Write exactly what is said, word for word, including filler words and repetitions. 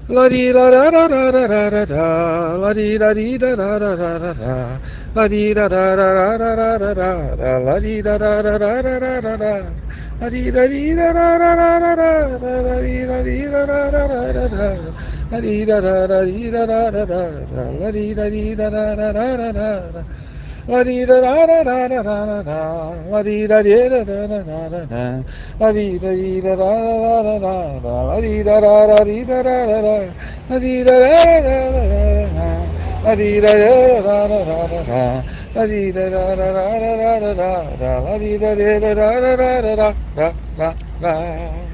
La di da da da da da da da da. La di da di da da da da da da. La di da da da da da da da da. La di da da da da da da da da. La di da di da da da da da da. La di da di da da da da da da. La di da da da di da da da da da. La di da di da da da da da da. La di da da da da da da da. La di da di da da da da da da. La di da di da da da da da da. La di da da da di da da da da. La di da da da da da da. La di da da da da da da da. La di da da da da da da da da. La di da da da da da da da da da da.